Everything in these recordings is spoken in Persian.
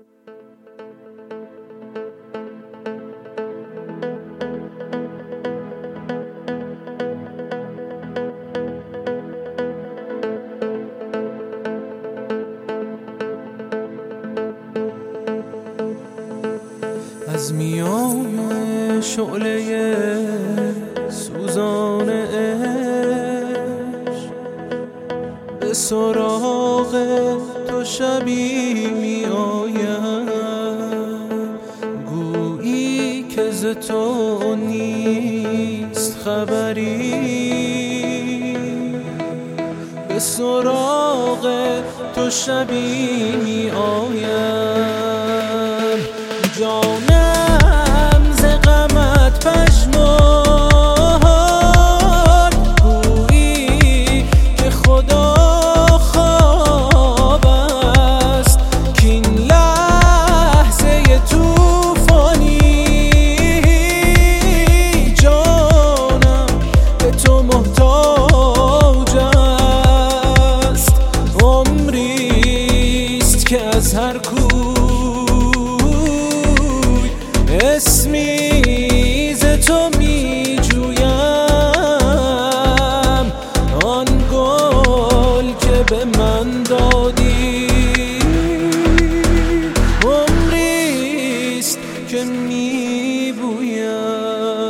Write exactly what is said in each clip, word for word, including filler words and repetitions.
از میان شعله سوزان عشق به سراغ تو شبی می آیم، گویی که ز تو نیست خبری. به سراغ تو شبی می آیم، جانم ز غمت پژمرد، گویی که خدا خواب است کین لحظه طوفانی. جانم به تو محتاج است، عمریست که از هر کوی اسمی ز تو می جویم، آن گل که به من دادی. عمریست که می بویم.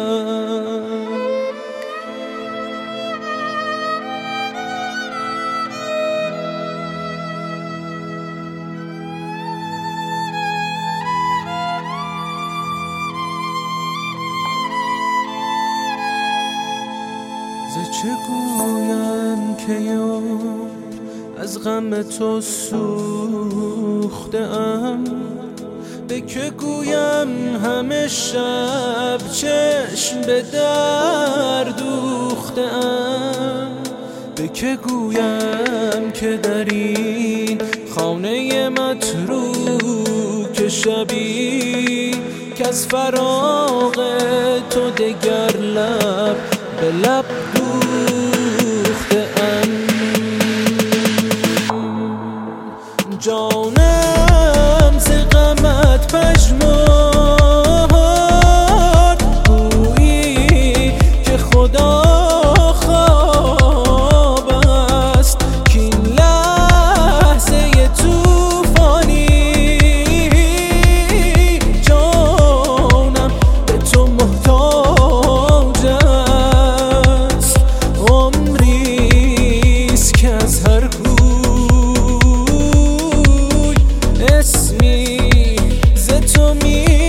ز چه گویم که یار از غم تو سوخته ام، به که گویم همه شب چشم به در دوخته ام، به که گویم که در این خانه متروک شبی که از فراق تو دگر لب به لب دوخته ام. جانم ز غمت پژمرد، گویی که خدا خواب است کین لحظه طوفانی. جانم به تو محتاج است، عمریست که از هر کوی اسمی ز تو می